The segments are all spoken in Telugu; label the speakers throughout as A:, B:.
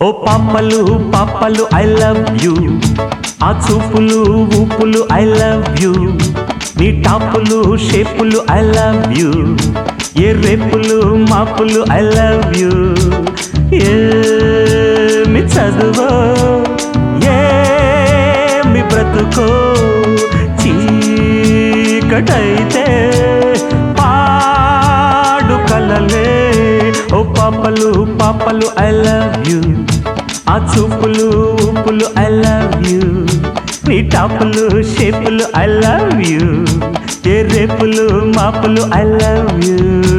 A: ఓ పాపలు పాపలు ఐ లవ్ యూ, ఆ చూపులు ఊపులు ఐ లవ్ యూ, నీ టాపులు షేపులు ఐ లవ్ యూ, ఏ రేపులు మాపులు ఐ లవ్ యూ. ఏమి చదువో ఏమి బ్రతుకో చీకటైతే పాడు కలలే. ఓ పాపలు పాపలు ఐ లవ్ యూ, ఆ చూపులు ఊపులు ఐ లవ్ యూ, నీ టాపులు షేపులు ఐ లవ్ యూ, ఏ రేపులు మాపులు ఐ లవ్ యూ.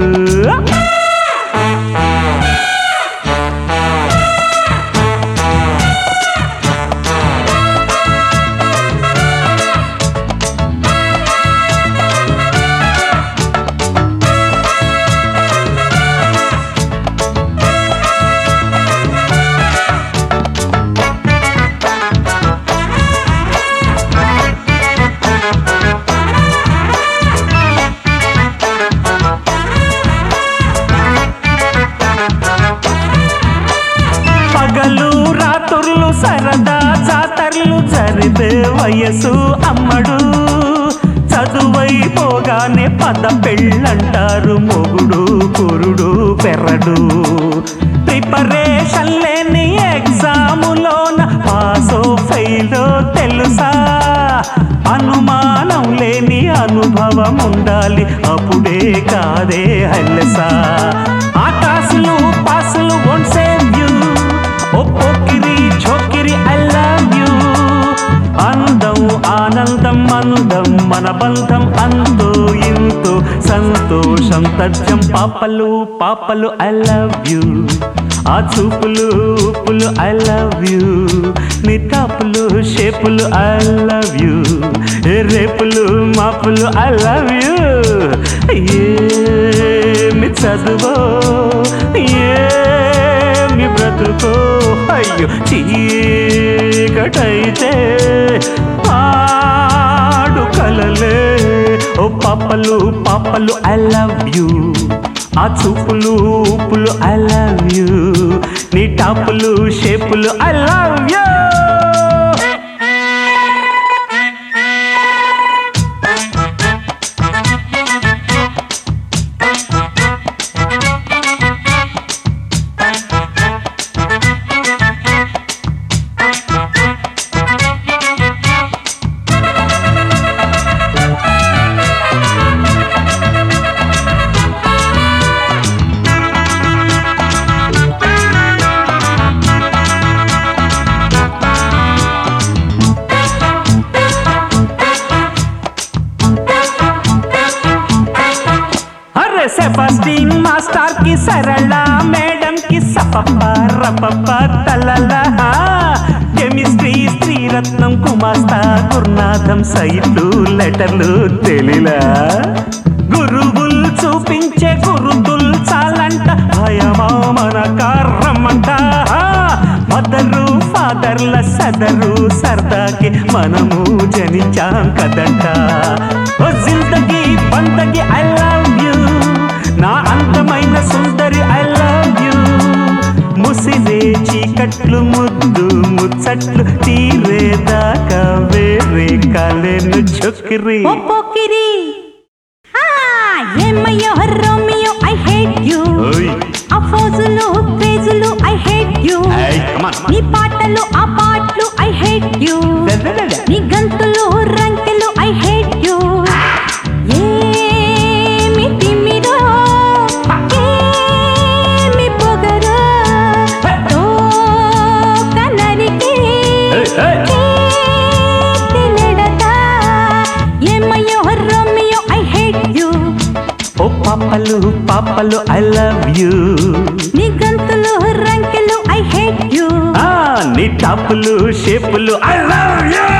A: పగలు రాత్రులు సరదా జాతరలు జరిపే వయసు అమ్మడు, చదువైపోగానే పద పెళ్ళంటారు మొగుడు కురుడు పెరడు. ప్రిపరేషన్ లేని ఎగ్జాములోన పాసో ఫెయిలో తెలుసా, అనుమానం లేని అనుభవం ఉండాలి అప్పుడే కాదే హల్లసా. ఆకాశలు పాసులు వోంట్ సేవ్ యూ, ఓ పోకిరి ఛోకిరి ఐ లవ్ యూ. అందం ఆనందం అందం మన బంధం అంతో ఇంతో సంతోషం తథ్యం. పాపలు పాపలు ఐ లవ్ యూ, ఆ చూపులు ఊపులు ఐ లవ్ యూ, నీ టాపులు షేపులు ఐ లవ్ యూ, ఏ రేపులు మాపులు ఐ లవ్ యూ. ఏమి చదువో ఏమి బ్రతుకో అయ్యో చీకటైతే పాడు కలలే. ఓ పాపలు పాపలు ఐ లవ్ యూ, ఆ చూపులు ఊపులు ఐ లవ్ యూ, నీ టాపులు షేపులు I love you. Sebastian master కి సరళ మేడం కి సపప్ప రపప్ప తలలా. కెమిస్ట్రీ శ్రీరత్నం కుమాస్తా గురునాథం సైట్లు లెటర్లు తెలిలా. గురువులు చూపించే గురుతులు చాలంట భయమా మన కారమంట. మదరు ఫాదర్ల సదరు సరదాకి మనము జనించాం కదంట. ఓ జిందగీ బందగి ఐ లవ్ యూ, నా అందమైన సుందరి ఐ లవ్ యూ. ముసిరే చీకట్లు ముద్దు ముచ్చట్లు తీరేదాకా వేరే కాలేను చొక్కిరి.
B: ఓ పోకిరి ఏమయ్యో రోమియో ఐ హేట్ యూ, ఆ ఫోజులు పేజులు ఐ హేట్ యూ, నీ పాటలు ఆ పాటలు ఐ హేట్ యూ, నీ గంతులు రంకెలు ఐ హేట్ యూ. ఏమి తిమిరో ఏమి పొగరో కనరికి తెలియడతా. ఏమయ్యో రోమియో ఐ హేట్ యూ.
A: ఓ పాపలు పాపలు ఐ లవ్ యూ,
B: నీ గంతులు రంకెలు ఐ హేట్ యూ,
A: నీ టాపులు షేపులు ఐ లవ్ యూ.